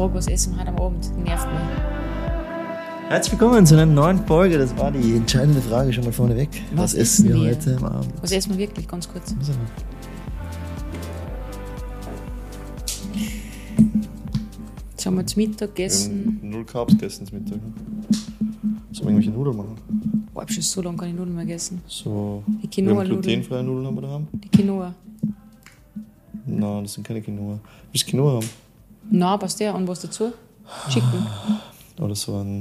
Frage, was essen wir heute am Abend? Die nervt mich. Herzlich willkommen zu einer neuen Folge. Das war die entscheidende Frage schon mal vorneweg. Was essen wir heute am Abend? Was essen wir wirklich, ganz kurz? Jetzt haben wir zum Mittag gegessen. Null Carbs gegessen zum Mittag. Sollen wir irgendwelche Nudeln machen? Boah, ich habe schon so lange keine Nudeln mehr gegessen. So, Die Quinoa-Nudeln. glutenfreie Nudeln haben wir daheim? Die Quinoa. Nein, das sind keine Quinoa. Willst du Quinoa haben? Nein, passt der. Und was dazu? Chicken. Oder so ein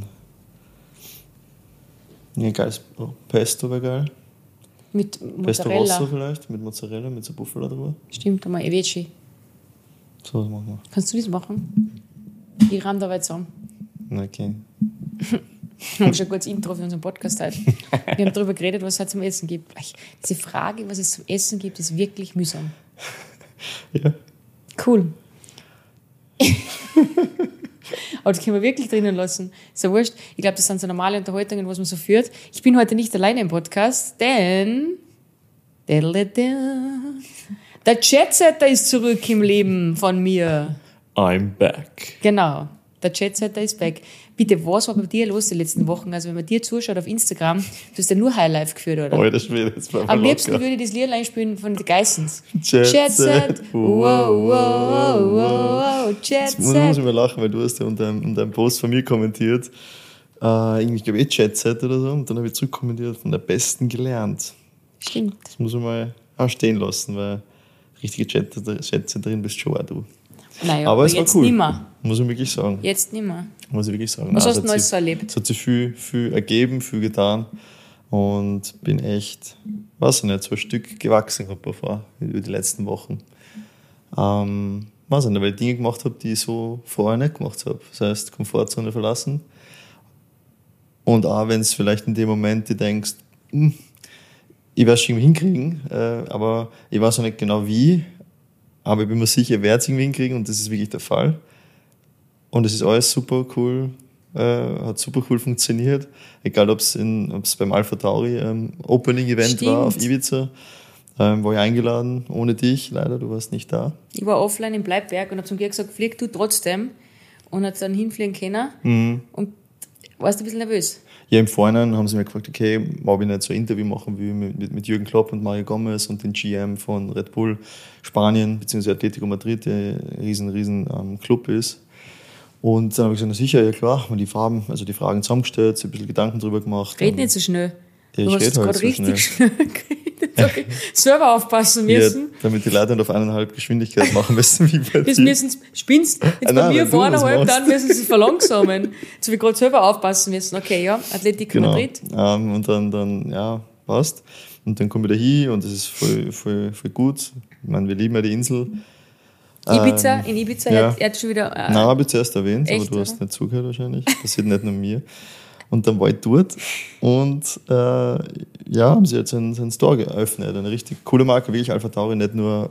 geiles Pesto wäre geil. Mit Pesto Mozzarella. Rosso vielleicht, mit Mozzarella, mit so Buffalo drüber. Stimmt, einmal Eveci. So, das machen wir. Kannst du das machen? Ich ramm da weit zusammen. Okay. Wir haben schon ein gutes Intro für unseren Podcast heute. Wir haben darüber geredet, was es halt zum Essen gibt. Diese Frage, was es zum Essen gibt, ist wirklich mühsam. Ja. Cool. Aber das können wir wirklich drinnen lassen. Ist ja wurscht. Ich glaube, das sind so normale Unterhaltungen, was man so führt. Ich bin heute nicht alleine im Podcast, denn der Jetsetter ist zurück im Leben von mir. I'm back. Genau, der Jetsetter ist back. Bitte, was war bei dir los die letzten Wochen? Also wenn man dir zuschaut auf Instagram, du hast ja nur Highlife geführt, oder? Alter Schwede, das war Am liebsten würde ich das Lied einspielen von The Geissens. Jet Set. Wow, wow, wow, Jet Jetzt muss Set. ich mal lachen, weil du hast ja unter einem Post von mir kommentiert, ich glaube Jet Set oder so, und dann habe ich zurückkommentiert, von der Besten gelernt. Stimmt. Das muss man mal auch stehen lassen, weil richtige Jetsetterin bist schon auch du. Naja, aber es war jetzt cool. nimmer. Muss ich wirklich sagen. Jetzt nimmer. Muss ich wirklich sagen. Was Nein, hast du denn alles so erlebt? Es hat sich viel ergeben, viel getan und bin echt, weiß ich nicht, so ein Stück gewachsen über die letzten Wochen. Weiß ich nicht, weil ich Dinge gemacht habe, die ich so vorher nicht gemacht habe. Das heißt, Komfortzone verlassen. Und auch wenn es vielleicht in dem Moment du denkst, ich werde es irgendwie hinkriegen, aber ich weiß auch nicht genau wie, aber ich bin mir sicher, ich werde es irgendwie hinkriegen und das ist wirklich der Fall. Und es ist alles super cool, hat super cool funktioniert. Egal, ob es beim Alpha Tauri Opening-Event war auf Ibiza, war ich eingeladen, ohne dich, leider, du warst nicht da. Ich war offline in Bleibberg und habe zum Georg gesagt, flieg du trotzdem. Und hat dann hinfliegen können. Und warst du ein bisschen nervös? Ja, im Vorhinein haben sie mir gefragt, okay, ob ich nicht so ein Interview machen will mit Jürgen Klopp und Mario Gomez und den GM von Red Bull Spanien, beziehungsweise Atletico Madrid, der ein riesen Club ist. Und dann habe ich gesagt, na sicher, ja klar, und die Fragen zusammengestellt, ein bisschen Gedanken drüber gemacht. Red nicht so schnell. Ja, Du hast jetzt gerade so richtig schnell geredet. Okay. Selber aufpassen müssen. Ja, damit die Leute nicht auf 1,5 Geschwindigkeit machen müssen, wie bei Das dir. müssen sie, spinnst, jetzt bei mir vor 1,5, dann müssen sie verlangsamen. Jetzt habe ich gerade selber aufpassen müssen. Okay, ja, Atletico Madrid. Und dann, ja, passt. Und dann komme ich da hin und das ist voll gut. Ich meine, wir lieben ja die Insel. Ibiza, in Ibiza, ja. er hat schon wieder... Nein, habe ich zuerst erwähnt, echt, aber du hast oder? nicht zugehört wahrscheinlich. Passiert nicht nur mir. Und dann war ich dort und haben sie jetzt einen Store geöffnet. Eine richtig coole Marke, wirklich Alpha Tauri, nicht nur,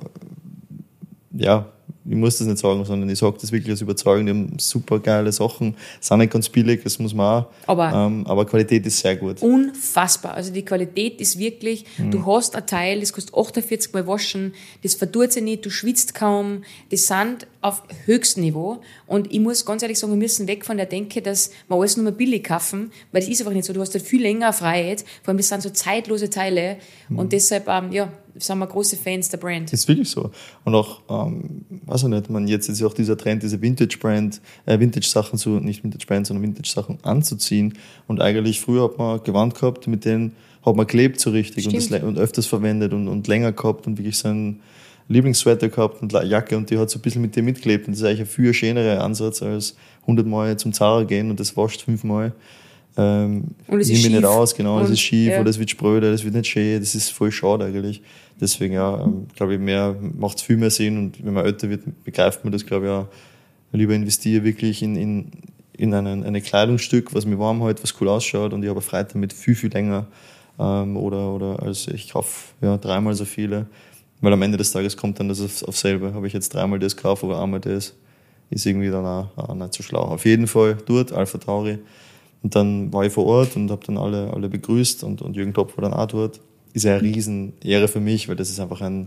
ich muss das nicht sagen, sondern ich sage das wirklich als überzeugend. Die haben super geile Sachen, sind nicht ganz billig, das muss man auch. Aber Qualität ist sehr gut. Unfassbar. Also die Qualität ist wirklich, du hast ein Teil, das kostet 48 Mal waschen, das verdurrt sich nicht, du schwitzt kaum, das sind auf höchstem Niveau. Und ich muss ganz ehrlich sagen, wir müssen weg von der Denke, dass wir alles nur mal billig kaufen, weil das ist einfach nicht so. Du hast halt viel länger Freiheit, vor allem das sind so zeitlose Teile und deshalb, sind wir große Fans der Brand. Das ist wirklich so. Und auch, weiß ich nicht, jetzt ist ja auch dieser Trend, diese Vintage-Sachen nicht Vintage-Brand, sondern Vintage-Sachen anzuziehen. Und eigentlich früher hat man Gewand gehabt, mit denen hat man gelebt so richtig und öfters verwendet und länger gehabt und wirklich seinen Lieblingssweater gehabt und Jacke und die hat so ein bisschen mit dir mitgelebt. Und das ist eigentlich ein viel schönerer Ansatz als 100 Mal zum Zara gehen und das wascht 5 Mal. Und es ist mich schief. nicht aus, genau, es ist schief ja. oder es wird spröde, das wird nicht schön, das ist voll schade eigentlich. Deswegen, glaube ich, macht es viel mehr Sinn und wenn man älter wird, begreift man das, glaube ich, auch. Lieber investiere wirklich in ein Kleidungsstück, was mir warm hält, was cool ausschaut und ich habe Freude damit viel länger oder als ich kaufe 3-mal so viele, weil am Ende des Tages kommt dann das auf selber. Habe ich jetzt 3-mal das gekauft oder einmal das, ist irgendwie dann auch nicht so schlau. Auf jeden Fall dort, Alpha Tauri. Und dann war ich vor Ort und habe dann alle begrüßt und Jürgen Klopp war dann auch dort. Ist ja eine riesen Ehre für mich, weil das ist einfach ein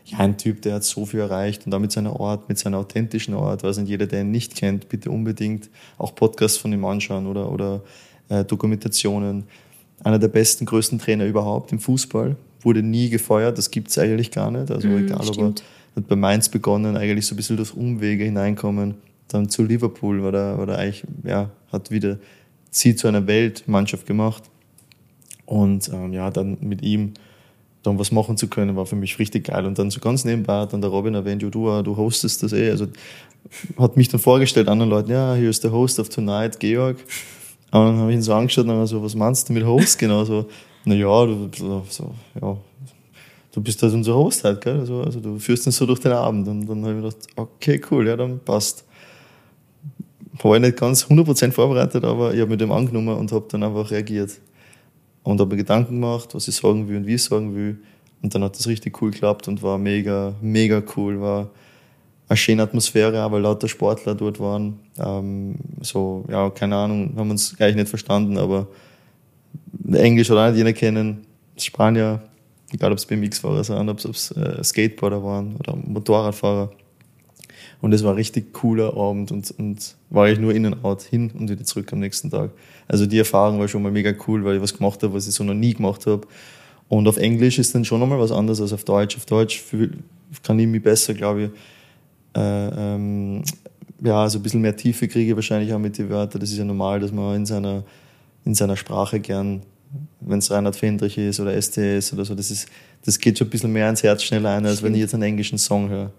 ja, ein Typ, der hat so viel erreicht und auch mit seiner Art, mit seiner authentischen Art, weiß nicht, jeder, der ihn nicht kennt, bitte unbedingt auch Podcasts von ihm anschauen oder Dokumentationen. Einer der besten, größten Trainer überhaupt im Fußball, wurde nie gefeuert, das gibt es eigentlich gar nicht. Also egal, ob er hat bei Mainz begonnen, eigentlich so ein bisschen durch Umwege hineinkommen, dann zu Liverpool, war er eigentlich, ja, hat wieder sie zu einer Weltmannschaft gemacht. Und dann mit ihm dann was machen zu können, war für mich richtig geil. Und dann so ganz nebenbei hat dann der Robin erwähnt, du hostest das also hat mich dann vorgestellt anderen Leuten, ja, hier ist der Host of Tonight, Georg. Und dann habe ich ihn so angeschaut und dann so, was meinst du mit Host genau? So, naja, du bist halt unser Host halt, gell? Also du führst uns so durch den Abend. Und dann habe ich mir gedacht, okay, cool, ja, dann passt. War ich nicht ganz 100% vorbereitet, aber ich habe mit dem angenommen und habe dann einfach reagiert. Und habe mir Gedanken gemacht, was ich sagen will und wie ich sagen will. Und dann hat das richtig cool geklappt und war mega, mega cool. War eine schöne Atmosphäre, auch weil lauter Sportler dort waren. Keine Ahnung, haben uns gleich nicht verstanden, aber Englisch oder nicht jeder kennen. Spanier, egal ob es BMX-Fahrer sind, ob es Skateboarder waren oder Motorradfahrer. Und es war ein richtig cooler Abend und war ich nur in und out, hin und wieder zurück am nächsten Tag. Also die Erfahrung war schon mal mega cool, weil ich was gemacht habe, was ich so noch nie gemacht habe. Und auf Englisch ist dann schon nochmal was anderes als auf Deutsch. Auf Deutsch kann ich mich besser, glaube ich, so ein bisschen mehr Tiefe kriege wahrscheinlich auch mit den Wörtern. Das ist ja normal, dass man in seiner Sprache gern, wenn es Reinhard Fendrich ist oder STS oder so, das geht schon ein bisschen mehr ins Herz schneller ein, als wenn ich jetzt einen englischen Song höre.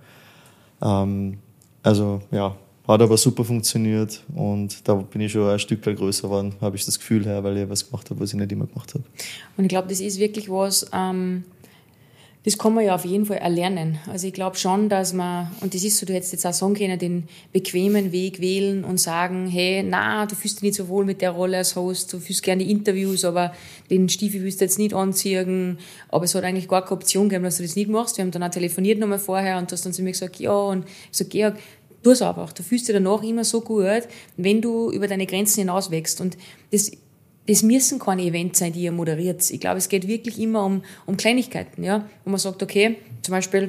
Hat aber super funktioniert und da bin ich schon ein Stück weit größer geworden, habe ich das Gefühl her, weil ich was gemacht habe, was ich nicht immer gemacht habe. Und ich glaube, das ist wirklich was, das kann man ja auf jeden Fall erlernen. Also ich glaube schon, dass man, und das ist so, du hättest jetzt auch sagen können, den bequemen Weg wählen und sagen, hey, du fühlst dich nicht so wohl mit der Rolle als Host, du fühlst gerne die Interviews, aber den Stiefel willst du jetzt nicht anziehen. Aber es hat eigentlich gar keine Option gegeben, dass du das nicht machst. Wir haben dann auch telefoniert nochmal vorher und du hast dann zu mir gesagt, ja, und ich so, Georg, tu es einfach. Du fühlst dich danach immer so gut, wenn du über deine Grenzen hinaus wächst. Und das müssen keine Events sein, die ihr moderiert. Ich glaube, es geht wirklich immer um Kleinigkeiten, ja. Wo man sagt, okay, zum Beispiel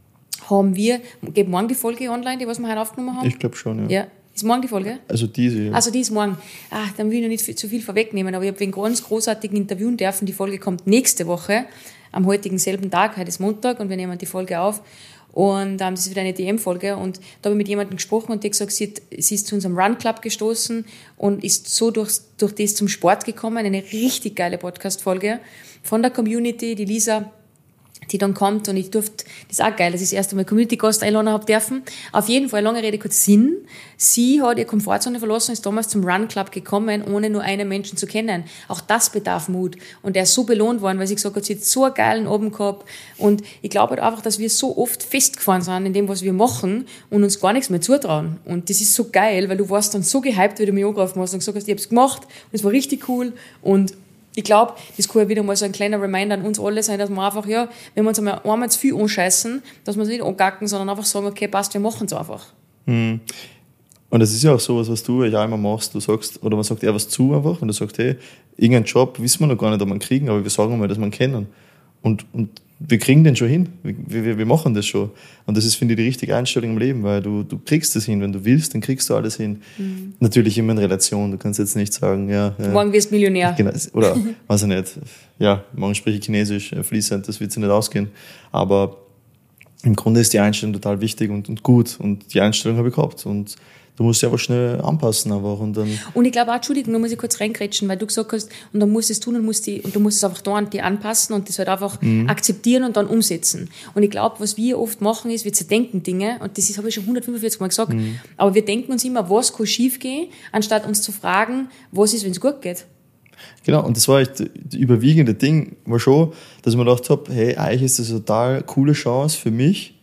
geht morgen die Folge online, die was wir heute aufgenommen haben? Ich glaube schon, ja. Ist morgen die Folge? Also diese, ja. Also die ist morgen. Dann will ich noch nicht zu viel vorwegnehmen, aber ich habe wegen ganz großartigen interviewen dürfen. Die Folge kommt nächste Woche, am heutigen selben Tag, heute ist Montag und wir nehmen die Folge auf. Und das ist wieder eine DM-Folge und da habe ich mit jemandem gesprochen und die hat gesagt, sie ist zu unserem Run Club gestoßen und ist so durch das zum Sport gekommen. Eine richtig geile Podcast-Folge von der Community, die Lisa, die dann kommt und ich durfte, das ist auch geil, dass ich das erste Mal Community-Gast einladen habe dürfen. Auf jeden Fall, lange Rede, kurz Sinn. Sie hat ihre Komfortzone verlassen und ist damals zum Run Club gekommen, ohne nur einen Menschen zu kennen. Auch das bedarf Mut. Und er ist so belohnt worden, weil sie gesagt hat, sie hat so einen geilen Abend gehabt. Und ich glaube halt einfach, dass wir so oft festgefahren sind in dem, was wir machen und uns gar nichts mehr zutrauen. Und das ist so geil, weil du warst dann so gehypt, wie du mich angerufen hast und gesagt hast, ich hab's gemacht und es war richtig cool und ich glaube, das kann ja wieder mal so ein kleiner Reminder an uns alle sein, dass wir einfach, ja, wenn wir uns einmal zu viel anscheißen, dass wir es nicht angacken, sondern einfach sagen, okay, passt, wir machen es einfach. Und das ist ja auch sowas, was du ja immer machst. Du sagst, oder man sagt eher was zu einfach und du sagst, hey, irgendeinen Job wissen wir noch gar nicht, ob wir ihn kriegen, aber wir sagen mal, dass wir ihn kennen. Und wir kriegen den schon hin. Wir machen das schon. Und das ist, finde ich, die richtige Einstellung im Leben, weil du kriegst das hin. Wenn du willst, dann kriegst du alles hin. Mhm. Natürlich immer in Relation. Du kannst jetzt nicht sagen, morgen wirst du Millionär. Genau, oder, weiß ich nicht. Ja, morgen spreche ich Chinesisch fließend, das wird sich nicht ausgehen. Aber im Grunde ist die Einstellung total wichtig und gut. Und die Einstellung habe ich gehabt. Und du musst dich aber schnell anpassen einfach und dann. Und ich glaube auch, Entschuldigung, da muss ich kurz reingrätschen, weil du gesagt hast, und dann musst du es tun und du musst es einfach da an die anpassen und das halt einfach akzeptieren und dann umsetzen. Und ich glaube, was wir oft machen ist, wir zerdenken Dinge, und das habe ich schon 145 Mal gesagt, aber wir denken uns immer, was kann schief gehen, anstatt uns zu fragen, was ist, wenn es gut geht. Genau, und das war echt, das überwiegende Ding war schon, dass ich mir gedacht habe, hey, eigentlich ist das eine total coole Chance für mich,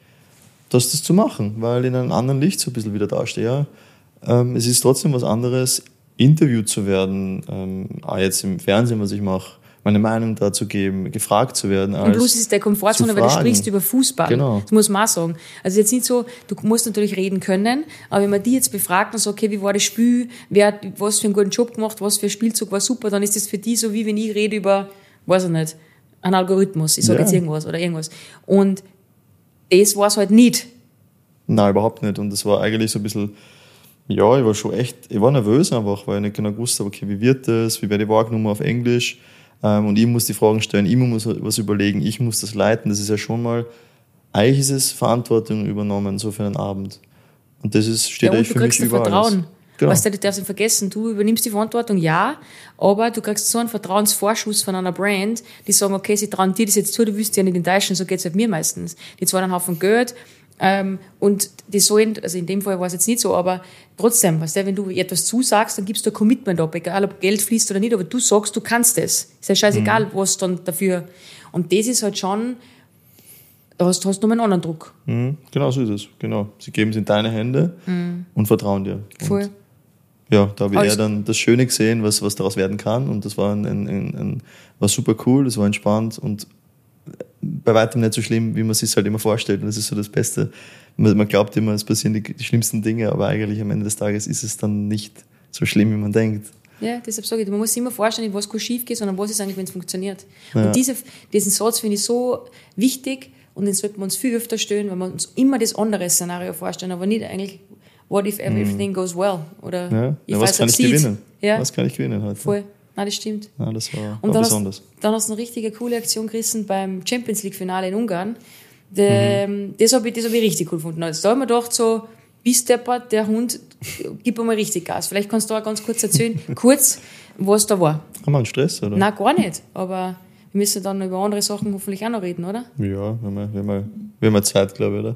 das zu machen, weil in einem anderen Licht so ein bisschen wieder dastehe. Ja. Es ist trotzdem was anderes, interviewt zu werden, auch jetzt im Fernsehen, was ich mache, meine Meinung dazu geben, gefragt zu werden. Und plus ist es der Komfortzone, weil du sprichst über Fußball. Genau. Das muss man auch sagen. Also jetzt nicht so, du musst natürlich reden können, aber wenn man die jetzt befragt und sagt, okay, wie war das Spiel, wer hat was für einen guten Job gemacht, was für ein Spielzug war super, dann ist das für die so, wie wenn ich rede über, weiß ich nicht, einen Algorithmus, ich sage jetzt irgendwas oder irgendwas. Und das war es halt nicht. Nein, überhaupt nicht. Und das war eigentlich so ein bisschen, ja, ich war nervös einfach, weil ich nicht genau gewusst habe, okay, wie wird das, wie werde ich wahrgenommen auf Englisch, und ich muss die Fragen stellen, ich muss was überlegen, ich muss das leiten, das ist ja schon mal, eigentlich ist es Verantwortung übernommen, so für einen Abend. Und das steht eigentlich für mich über alles. Vertrauen. Genau. Weißt du darfst nicht vergessen, du übernimmst die Verantwortung, ja, aber du kriegst so einen Vertrauensvorschuss von einer Brand, die sagen, okay, sie trauen dir das jetzt zu, du willst ja nicht enttäuschen, so geht's halt mir meistens. Die zahlen einen Haufen Geld, und die sollen, also in dem Fall war es jetzt nicht so, aber trotzdem, weißt du, wenn du etwas zusagst, dann gibst du ein Commitment ab, egal ob Geld fließt oder nicht, aber du sagst, du kannst das. Ist ja scheißegal, was dann dafür. Und das ist halt schon, da hast du nochmal einen anderen Druck. Genau so ist es, genau. Sie geben es in deine Hände und vertrauen dir. Voll. Und ja, da habe ich eher dann das Schöne gesehen, was daraus werden kann, und das war war super cool, das war entspannt und bei weitem nicht so schlimm, wie man es sich halt immer vorstellt. Und das ist so das Beste. Man glaubt immer, es passieren die schlimmsten Dinge, aber eigentlich am Ende des Tages ist es dann nicht so schlimm, wie man denkt. Ja, deshalb sage ich, man muss sich immer vorstellen, was kann schief geht, sondern was ist eigentlich, wenn es funktioniert. Ja. Und diesen Satz finde ich so wichtig, und den sollten wir uns viel öfter stellen, weil wir uns immer das andere Szenario vorstellen, aber nicht eigentlich, what if everything goes well? Oder was kann ich gewinnen? Ja. Was kann ich gewinnen heute? Voll. Nein, das stimmt. Ja, das war und dann besonders. Dann hast du eine richtige coole Aktion gerissen beim Champions League Finale in Ungarn. Das hab ich richtig cool gefunden. Also da habe ich mir gedacht, so, bist der Hund, gib mal richtig Gas. Vielleicht kannst du auch ganz kurz erzählen, was da war. Haben wir einen Stress, oder? Nein, gar nicht. Aber wir müssen dann über andere Sachen hoffentlich auch noch reden, oder? Ja, wir haben Zeit, glaube ich, oder?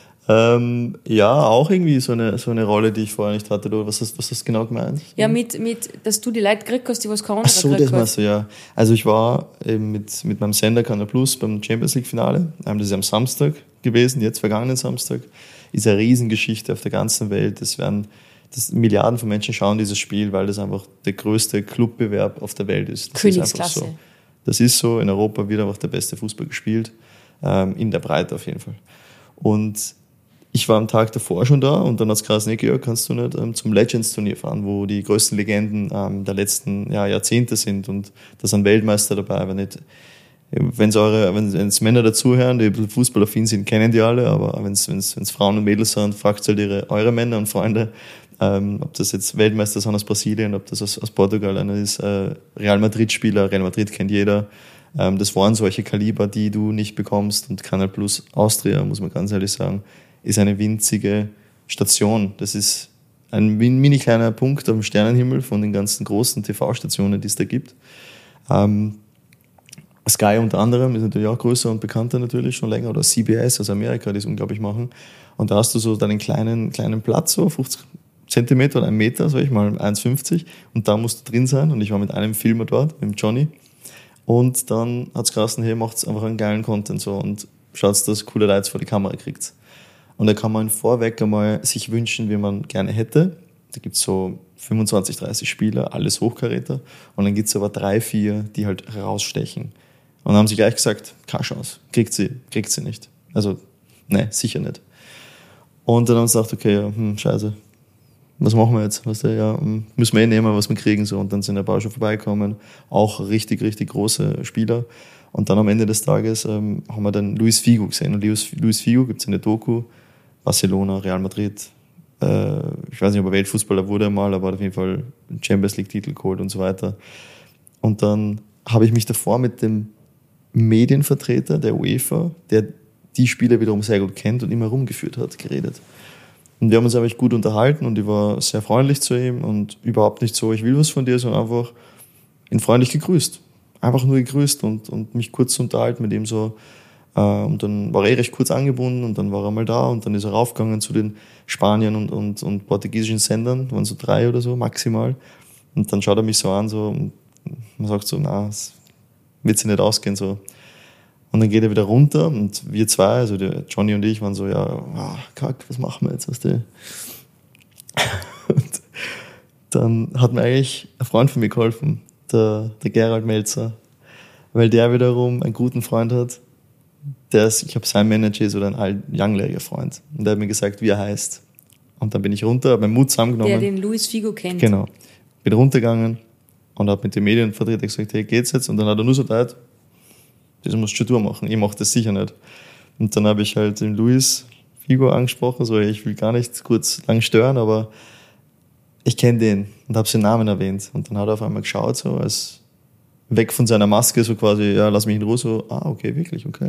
Ja, auch irgendwie so eine Rolle, die ich vorher nicht hatte. Was hast du genau gemeint? Ja, dass du die Leute gekriegt hast, die was kein anderer Ach so, gekriegt das meinst du, ja. Also ich war eben mit meinem Sender Kanal Plus beim Champions League Finale. Das ist am Samstag gewesen, jetzt vergangenen Samstag. Ist eine Riesengeschichte auf der ganzen Welt. Milliarden von Menschen schauen dieses Spiel, weil das einfach der größte Clubbewerb auf der Welt ist. Das Königsklasse. ist einfach so. Das ist so. In Europa wird einfach der beste Fußball gespielt. In der Breite auf jeden Fall. Und ich war am Tag davor schon da, und dann hat es geheißen, Georg, kannst du nicht zum Legends-Turnier fahren, wo die größten Legenden der letzten Jahrzehnte sind, und da sind Weltmeister dabei, aber nicht. Wenn es Männer dazuhören, die fußballaffin sind, kennen die alle, aber wenn es Frauen und Mädels sind, fragt halt eure Männer und Freunde, ob das jetzt Weltmeister sind aus Brasilien, ob das aus Portugal einer ist, Real Madrid-Spieler, Real Madrid kennt jeder. Das waren solche Kaliber, die du nicht bekommst, und Kanal Plus Austria, muss man ganz ehrlich sagen, ist eine winzige Station. Das ist ein mini kleiner Punkt am Sternenhimmel von den ganzen großen TV-Stationen, die es da gibt. Sky unter anderem ist natürlich auch größer und bekannter natürlich schon länger, oder CBS aus Amerika, die es unglaublich machen. Und da hast du so deinen kleinen Platz, so 50 Zentimeter oder 1 Meter, sag ich mal, 1,50, und da musst du drin sein. Und ich war mit einem Filmer dort, mit Johnny. Und dann hat's geheißen, hey, macht's einfach einen geilen Content so und schaut, dass coole Leute vor die Kamera kriegt. Und da kann man vorweg einmal sich wünschen, wie man gerne hätte. Da gibt's so 25, 30 Spieler, alles Hochkaräter. Und dann gibt's aber 3, 4, die halt rausstechen. Und dann haben sie gleich gesagt, keine Chance, kriegt sie nicht. Also, ne, sicher nicht. Und dann haben sie gesagt, okay, ja, scheiße, was machen wir jetzt? Weißt du, ja, müssen wir nehmen, was wir kriegen. So. Und dann sind ein paar schon vorbeigekommen, auch richtig, richtig große Spieler. Und dann am Ende des Tages haben wir dann Luis Figo gesehen. Und Luis Figo gibt's eine Doku, Barcelona, Real Madrid. Ich weiß nicht, ob er Weltfußballer wurde mal, aber hat auf jeden Fall einen Champions League-Titel geholt und so weiter. Und dann habe ich mich davor mit dem Medienvertreter der UEFA, der die Spieler wiederum sehr gut kennt und immer rumgeführt hat, geredet. Und wir haben uns eigentlich gut unterhalten, und ich war sehr freundlich zu ihm und überhaupt nicht so, ich will was von dir, sondern einfach ihn freundlich gegrüßt. Einfach nur gegrüßt und mich kurz unterhalten mit ihm so. Und dann war er recht kurz angebunden, und dann war er mal da, und dann ist er raufgegangen zu den Spaniern und portugiesischen Sendern, da waren so 3 oder so maximal. Und dann schaut er mich so an, so, und man sagt so, na, es wird sich nicht ausgehen, so. Und dann geht er wieder runter, und wir zwei, also der Johnny und ich, waren so, ja, kack, was machen wir jetzt, weißt du? Und dann hat mir eigentlich ein Freund von mir geholfen, der Gerald Melzer, weil der wiederum einen guten Freund hat, ich habe sein Manager ist oder ein langjähriger Freund. Und der hat mir gesagt, wie er heißt. Und dann bin ich runter, habe meinen Mut zusammengenommen. Der den Luis Figo kennt. Genau. Bin runtergegangen und habe mit den Medienvertretern gesagt, hey, geht's jetzt? Und dann hat er nur so gesagt, das musst du schon durchmachen, ich mache das sicher nicht. Und dann habe ich halt den Luis Figo angesprochen, so, ich will gar nicht kurz lang stören, aber ich kenne den und habe seinen Namen erwähnt. Und dann hat er auf einmal geschaut, so als weg von seiner Maske, so quasi, ja, lass mich in Ruhe, so, okay, wirklich, okay.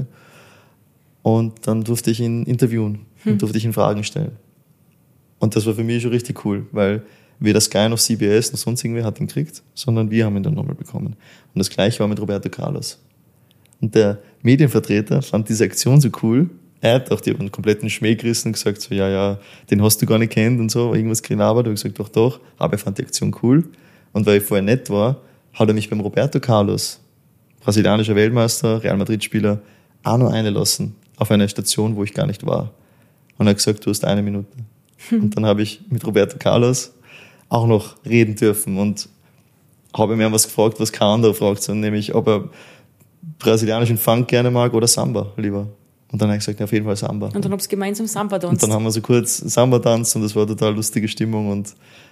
Und dann durfte ich ihn interviewen und durfte ich ihn Fragen stellen. Und das war für mich schon richtig cool, weil weder Sky noch CBS noch sonst irgendwer hat ihn gekriegt, sondern wir haben ihn dann nochmal bekommen. Und das Gleiche war mit Roberto Carlos. Und der Medienvertreter fand diese Aktion so cool. Er hat auch den kompletten Schmäh gerissen und gesagt so, ja, den hast du gar nicht kennt und so, irgendwas gelabert. Und ich gesagt, doch. Aber er fand die Aktion cool. Und weil ich vorher nett war, hat er mich beim Roberto Carlos, brasilianischer Weltmeister, Real Madrid-Spieler, auch noch einlassen auf eine Station, wo ich gar nicht war. Und er hat gesagt, du hast 1 Minute. Und dann habe ich mit Roberto Carlos auch noch reden dürfen und habe mir was gefragt, was kein anderer fragt, sondern nämlich, ob er brasilianischen Funk gerne mag oder Samba lieber. Und dann habe ich gesagt, auf jeden Fall Samba. Und dann habt ihr gemeinsam Samba tanzt. Und dann haben wir so kurz Samba tanzt und das war total lustige Stimmung und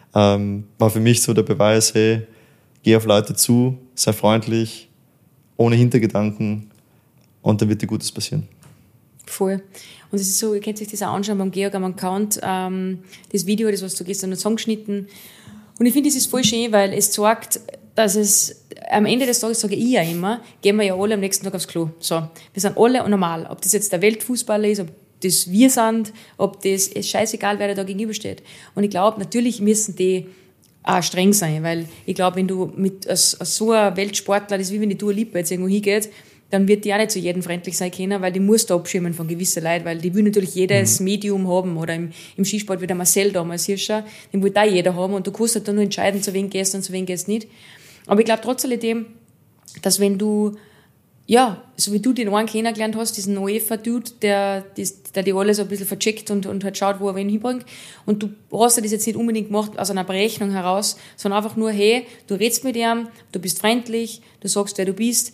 war für mich so der Beweis, hey, geh auf Leute zu, sei freundlich, ohne Hintergedanken und dann wird dir Gutes passieren. Voll. Und es ist so, ihr könnt euch das auch anschauen beim Georg am Account, das Video, das was du gestern noch zusammengeschnitten. Und ich finde, das ist voll schön, weil es zeigt, dass es am Ende des Tages, sage ich ja immer, gehen wir ja alle am nächsten Tag aufs Klo. So, wir sind alle normal. Ob das jetzt der Weltfußballer ist, ob das wir sind, ob das, ist scheißegal, wer da gegenübersteht. Und ich glaube, natürlich müssen die auch streng sein, weil ich glaube, wenn du mit als so ein Weltsportler, das ist wie wenn die Dua Lipa jetzt irgendwo hingeht, dann wird die auch nicht zu jedem freundlich sein können, weil die muss da abschirmen von gewissen Leuten, weil die will natürlich jedes Medium haben, oder im Skisport wie der Marcel damals Hirscher, den will da jeder haben und du kannst halt dann nur entscheiden, zu wem gehst und zu wem gehst nicht. Aber ich glaube trotz alledem, dass wenn du, ja, so wie du den einen kennengelernt hast, diesen UEFA-Dude, der die alles ein bisschen vercheckt und halt schaut, wo er wen hinbringt, und du hast das jetzt nicht unbedingt gemacht aus einer Berechnung heraus, sondern einfach nur, hey, du redest mit ihm, du bist freundlich, du sagst, wer du bist,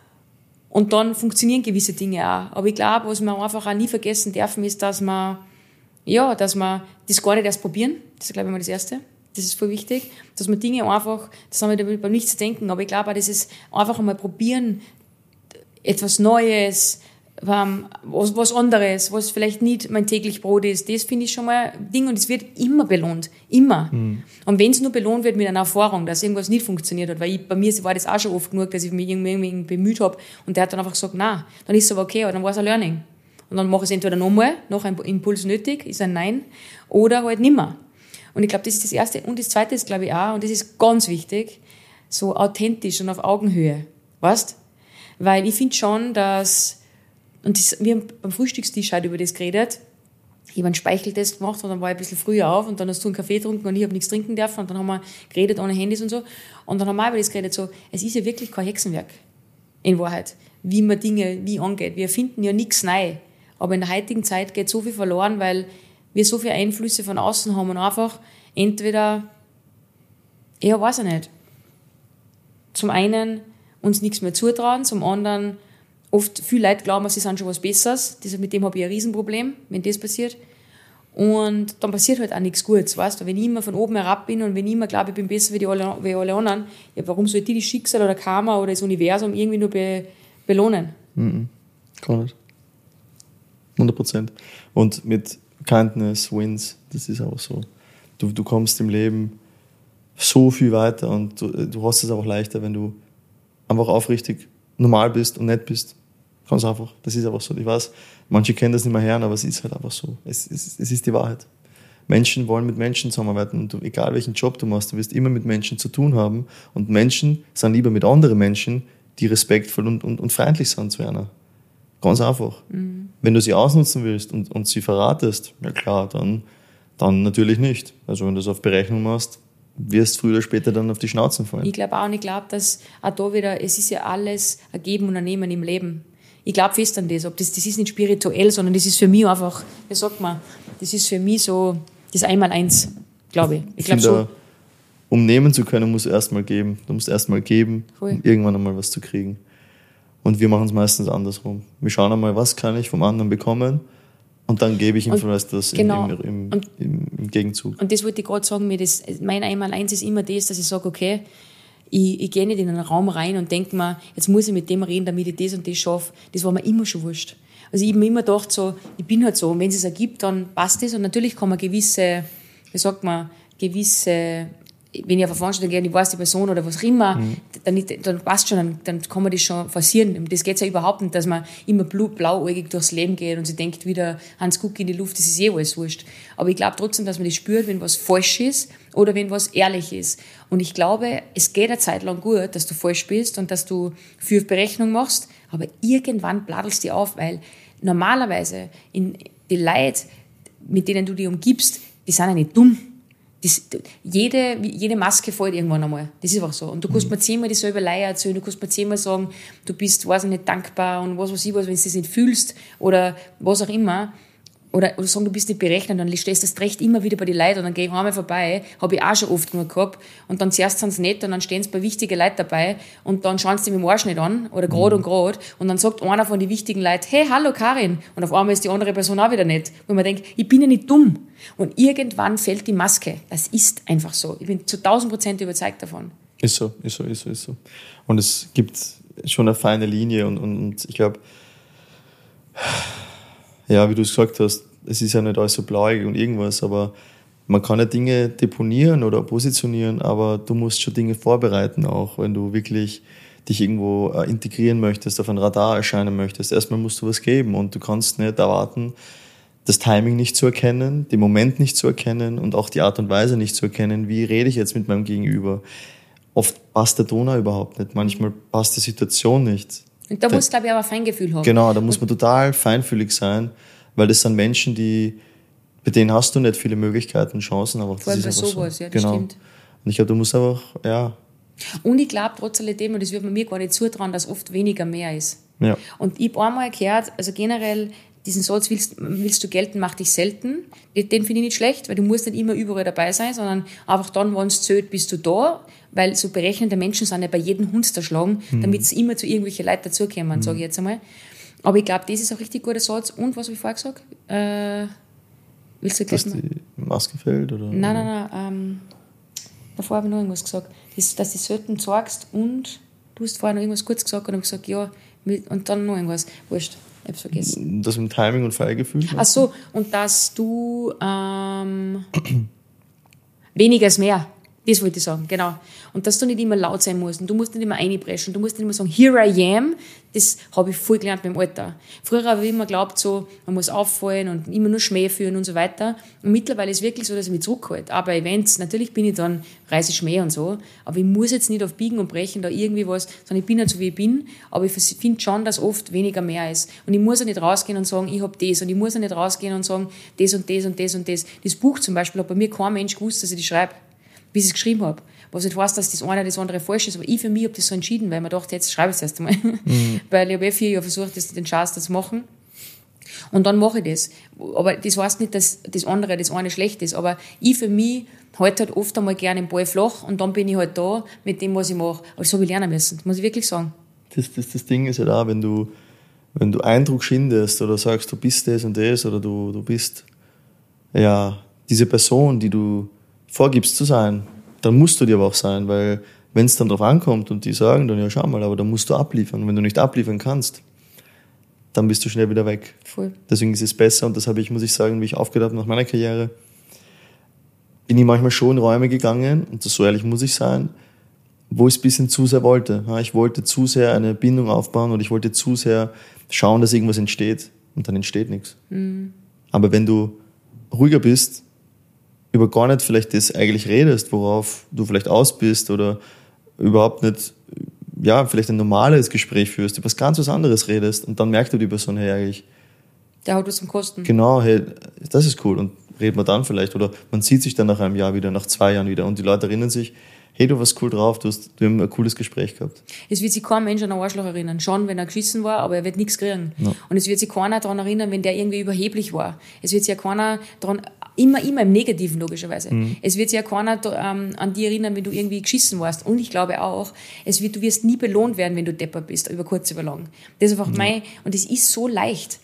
und dann funktionieren gewisse Dinge auch. Aber ich glaube, was wir einfach auch nie vergessen dürfen, ist, dass wir das gar nicht erst probieren. Das ist, glaube ich, mal das Erste. Das ist voll wichtig. Dass wir Dinge einfach, das haben wir beim Nichts denken, aber ich glaube auch, das ist einfach einmal probieren, etwas Neues, was anderes, was vielleicht nicht mein täglich Brot ist. Das finde ich schon mal ein Ding, und es wird immer belohnt. Immer. Und wenn es nur belohnt wird mit einer Erfahrung, dass irgendwas nicht funktioniert hat, weil bei mir war das auch schon oft genug, dass ich mich irgendwie bemüht habe und der hat dann einfach gesagt, nein, dann ist es aber okay, aber dann war es ein Learning. Und dann mache ich es entweder nochmal, noch ein Impuls nötig, ist ein Nein, oder halt nimmer. Und ich glaube, das ist das Erste. Und das Zweite ist, glaube ich, auch, und das ist ganz wichtig, so authentisch und auf Augenhöhe. Weißt? Weil ich finde schon, dass, und wir haben beim Frühstückstisch halt über das geredet. Ich habe einen Speicheltest gemacht und dann war ich ein bisschen früher auf und dann hast du einen Kaffee getrunken und ich habe nichts trinken dürfen und dann haben wir geredet ohne Handys und so. Und dann haben wir über das geredet, so, es ist ja wirklich kein Hexenwerk. In Wahrheit. Wie man Dinge wie angeht. Wir erfinden ja nichts neu. Aber in der heutigen Zeit geht so viel verloren, weil wir so viele Einflüsse von außen haben und einfach entweder, ja, weiß ich nicht, zum einen uns nichts mehr zutrauen, zum anderen oft viele Leute glauben, sie sind schon was Besseres. Mit dem habe ich ein Riesenproblem, wenn das passiert. Und dann passiert halt auch nichts Gutes, weißt du. Wenn ich immer von oben herab bin und wenn ich immer glaube, ich bin besser wie alle anderen, ja, warum soll die das Schicksal oder Karma oder das Universum irgendwie nur belohnen? Gar nicht. 100%. Und mit Kindness wins, das ist auch so. Du kommst im Leben so viel weiter und du hast es auch leichter, wenn du einfach aufrichtig normal bist und nett bist. Ganz einfach. Das ist einfach so. Ich weiß, manche kennen das nicht mehr hören, aber es ist halt einfach so. Es ist die Wahrheit. Menschen wollen mit Menschen zusammenarbeiten und egal welchen Job du machst, du wirst immer mit Menschen zu tun haben und Menschen sind lieber mit anderen Menschen, die respektvoll und freundlich sind zu einer. Ganz einfach. Wenn du sie ausnutzen willst und sie verratest, ja klar, dann natürlich nicht. Also wenn du es auf Berechnung machst, wirst früher oder später dann auf die Schnauzen fallen. Ich glaube auch, und ich glaube, dass auch da wieder, es ist ja alles ein Geben und ein Nehmen im Leben. Ich glaube fest an das. Das ist nicht spirituell, sondern das ist für mich einfach, wie sagt man, das ist für mich so das Einmaleins, glaube ich. Ich glaube so. Um nehmen zu können, musst du erstmal geben. Du musst erstmal geben, um irgendwann einmal was zu kriegen. Und wir machen es meistens andersrum. Wir schauen einmal, was kann ich vom anderen bekommen und dann gebe ich ihm vielleicht das genau. im Gegenzug. Und das wollte ich gerade sagen, mein Einmaleins ist immer das, dass ich sage, okay, ich gehe nicht in einen Raum rein und denke mir, jetzt muss ich mit dem reden, damit ich das und das schaffe. Das war mir immer schon wurscht. Also ich habe mir immer gedacht, so, ich bin halt so, und wenn es ergibt, dann passt es. Und natürlich kann man gewisse, wenn ich auf eine Veranstaltung gehe und ich weiß die Person oder was auch immer, dann passt schon, dann kann man das schon forcieren. Das geht ja überhaupt nicht, dass man immer blauäugig durchs Leben geht und sich denkt, wieder Hans Guck in die Luft, das ist alles wurscht. Aber ich glaube trotzdem, dass man das spürt, wenn was falsch ist oder wenn was ehrlich ist. Und ich glaube, es geht eine Zeit lang gut, dass du falsch bist und dass du viel Berechnung machst, aber irgendwann bladelst du auf, weil normalerweise die Leute, mit denen du dich umgibst, die sind ja nicht dumm. Jede Maske fällt irgendwann einmal. Das ist einfach so. Und du kannst mir 10-mal dieselbe Leier erzählen, du kannst mir 10-mal sagen, du bist, weiß ich nicht, dankbar und was weiß ich was, wenn du das nicht fühlst oder was auch immer. Oder sagen, du bist nicht berechnet, dann stehst du das recht immer wieder bei den Leuten und dann gehe ich einmal vorbei, habe ich auch schon oft genug gehabt und dann zuerst sind sie nicht und dann stehen sie bei wichtigen Leuten dabei und dann schauen sie mit dem Arsch nicht an oder gerade und dann sagt einer von den wichtigen Leuten, hey, hallo Karin, und auf einmal ist die andere Person auch wieder nicht. Wo man denkt, ich bin ja nicht dumm. Und irgendwann fällt die Maske. Das ist einfach so. Ich bin zu 1000% überzeugt davon. Ist so. Und es gibt schon eine feine Linie und ich glaube, ja, wie du es gesagt hast, es ist ja nicht alles so blauig und irgendwas, aber man kann ja Dinge deponieren oder positionieren, aber du musst schon Dinge vorbereiten auch, wenn du wirklich dich irgendwo integrieren möchtest, auf ein Radar erscheinen möchtest. Erstmal musst du was geben und du kannst nicht erwarten, das Timing nicht zu erkennen, den Moment nicht zu erkennen und auch die Art und Weise nicht zu erkennen, wie rede ich jetzt mit meinem Gegenüber. Oft passt der Ton überhaupt nicht, manchmal passt die Situation nicht. Und da musst du, glaube ich, aber ein Feingefühl haben. Genau, da muss man total feinfühlig sein, weil das sind Menschen, bei denen hast du nicht viele Möglichkeiten und Chancen. Aber vor allem bei sowas, ja, das stimmt. Und ich glaube, du musst einfach, Und ich glaube trotz alledem, und das wird man mir gar nicht zutrauen, dass oft weniger mehr ist. Ja. Und ich habe einmal gehört, also generell, diesen Satz, willst du gelten, mach dich selten. Den finde ich nicht schlecht, weil du musst nicht immer überall dabei sein, sondern einfach dann, wenn es zählt, bist du da, weil so berechnende Menschen sind ja bei jedem Hund zerschlagen, damit es immer zu irgendwelchen Leuten dazukommen, sage ich jetzt einmal. Aber ich glaube, das ist ein richtig guter Satz. Und was habe ich vorher gesagt? Willst du dass die Maske fällt? Oder? Nein. Davor habe ich noch irgendwas gesagt. Dass du selten sagst und du hast vorher noch irgendwas kurz gesagt und habe gesagt, ja, und dann noch irgendwas. Wurscht. Ich hab's vergessen. Das mit Timing und Feingefühl? Ach so, und dass du weniger ist mehr. Das wollte ich sagen, genau. Und dass du nicht immer laut sein musst und du musst nicht immer einpreschen, du musst nicht immer sagen, here I am. Das habe ich voll gelernt beim Alter. Früher habe ich immer geglaubt, so, man muss auffallen und immer nur Schmäh führen und so weiter. Und mittlerweile ist es wirklich so, dass ich mich zurückhalte. Auch bei Events, natürlich bin ich dann, reise Schmäh und so, aber ich muss jetzt nicht auf Biegen und Brechen da irgendwie was, sondern ich bin halt so, wie ich bin. Aber ich finde schon, dass oft weniger mehr ist. Und ich muss ja nicht rausgehen und sagen, ich habe das. Und ich muss ja nicht rausgehen und sagen, das und das und das und das. Das Buch zum Beispiel hat bei mir kein Mensch gewusst, dass ich das schreibe, bis ich es geschrieben habe. Was nicht heißt, dass das eine das andere falsch ist, aber ich für mich habe das so entschieden, weil ich mir dachte, jetzt schreibe ich es erst einmal. Weil ich habe 4 Jahre versucht, den Schatz zu machen. Und dann mache ich das. Aber das heißt nicht, dass das eine schlecht ist. Aber ich für mich halte halt oft einmal gerne den Ball flach und dann bin ich halt da mit dem, was ich mache. Aber das habe ich lernen müssen, das muss ich wirklich sagen. Das Ding ist ja da, wenn du Eindruck schindest oder sagst, du bist das und das oder du bist ja diese Person, die du vorgibst zu sein, dann musst du die aber auch sein, weil wenn es dann drauf ankommt und die sagen dann, ja schau mal, aber dann musst du abliefern. Und wenn du nicht abliefern kannst, dann bist du schnell wieder weg. Voll. Deswegen ist es besser und das habe ich, muss ich sagen, wie ich aufgehört habe nach meiner Karriere, bin ich manchmal schon in Räume gegangen, und das so ehrlich muss ich sein, wo ich es ein bisschen zu sehr wollte. Ich wollte zu sehr eine Bindung aufbauen und ich wollte zu sehr schauen, dass irgendwas entsteht und dann entsteht nichts. Aber wenn du ruhiger bist, über gar nicht vielleicht das eigentlich redest, worauf du vielleicht aus bist oder überhaupt nicht, ja, vielleicht ein normales Gespräch führst, über was ganz was anderes redest und dann merkt du die Person, hey, eigentlich, der hat was zum Kosten. Genau, hey, das ist cool und redet man dann vielleicht oder man sieht sich dann nach einem Jahr wieder, nach 2 Jahren wieder und die Leute erinnern sich, hey, du warst cool drauf, wir haben ein cooles Gespräch gehabt. Es wird sich kein Mensch an einen Arschloch erinnern. Schon, wenn er geschissen war, aber er wird nichts kriegen. Ja. Und es wird sich keiner daran erinnern, wenn der irgendwie überheblich war. Es wird sich ja keiner daran, immer im Negativen logischerweise. Es wird sich ja keiner an die erinnern, wenn du irgendwie geschissen warst. Und ich glaube auch, du wirst nie belohnt werden, wenn du deppert bist, über kurz, über lang. Das ist einfach und es ist so leicht.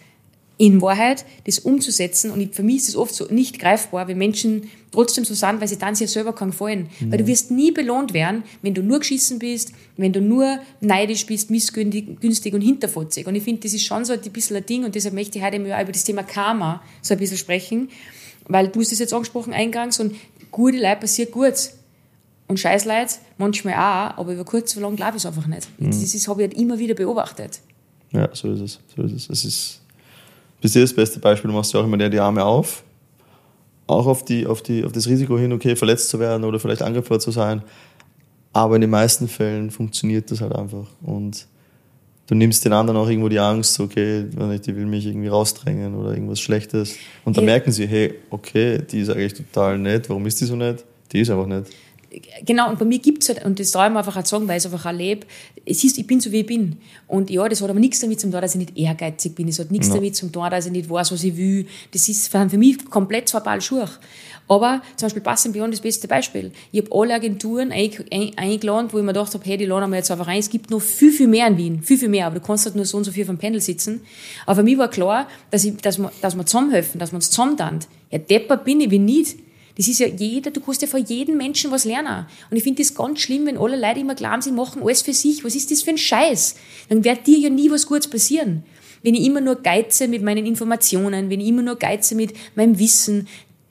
in Wahrheit das umzusetzen. Und für mich ist das oft so nicht greifbar, wenn Menschen trotzdem so sind, weil sie dann sich selber keinen gefallen. Weil du wirst nie belohnt werden, wenn du nur geschissen bist, wenn du nur neidisch bist, missgünstig und hinterfotzig. Und ich finde, das ist schon so ein bisschen ein Ding, und deshalb möchte ich heute auch über das Thema Karma so ein bisschen sprechen, weil du hast das jetzt angesprochen eingangs, und gute Leute passiert Gutes. Und Scheißleute manchmal auch, aber über kurz oder lang glaube ich es einfach nicht. Das habe ich halt immer wieder beobachtet. Ja, so ist es. Es ist bist du das beste Beispiel, du machst ja auch immer die Arme auf, auch auf das Risiko hin, okay, verletzt zu werden oder vielleicht angreifbar zu sein, aber in den meisten Fällen funktioniert das halt einfach, und du nimmst den anderen auch irgendwo die Angst, okay, die will mich irgendwie rausdrängen oder irgendwas Schlechtes, und dann merken sie, hey, okay, die ist eigentlich total nett, warum ist die so nett? Die ist einfach nett. Genau, und bei mir gibt es halt, und das darf ich mir einfach auch sagen, weil ich es einfach auch lebe, es ist, ich bin so, wie ich bin. Und ja, das hat aber nichts damit zu tun, dass ich nicht ehrgeizig bin. Es hat nichts damit zu tun, dass ich nicht weiß, was ich will. Das ist für mich komplett zwei Paar Schuhe. Aber zum Beispiel Passing Beyond das beste Beispiel. Ich habe alle Agenturen eingeladen, wo ich mir gedacht habe, hey, die laden wir jetzt einfach rein. Es gibt noch viel, viel mehr in Wien. Viel, viel mehr. Aber du kannst halt nur so und so viel auf dem Panel sitzen. Aber für mich war klar, dass wir zusammenhelfen, dass wir uns zusammentun. Ja, deppert bin ich, wie nicht. Das ist ja du kannst ja von jedem Menschen was lernen. Und ich finde das ganz schlimm, wenn alle Leute immer glauben, sie machen alles für sich. Was ist das für ein Scheiß? Dann wird dir ja nie was Gutes passieren. Wenn ich immer nur geize mit meinen Informationen, wenn ich immer nur geize mit meinem Wissen,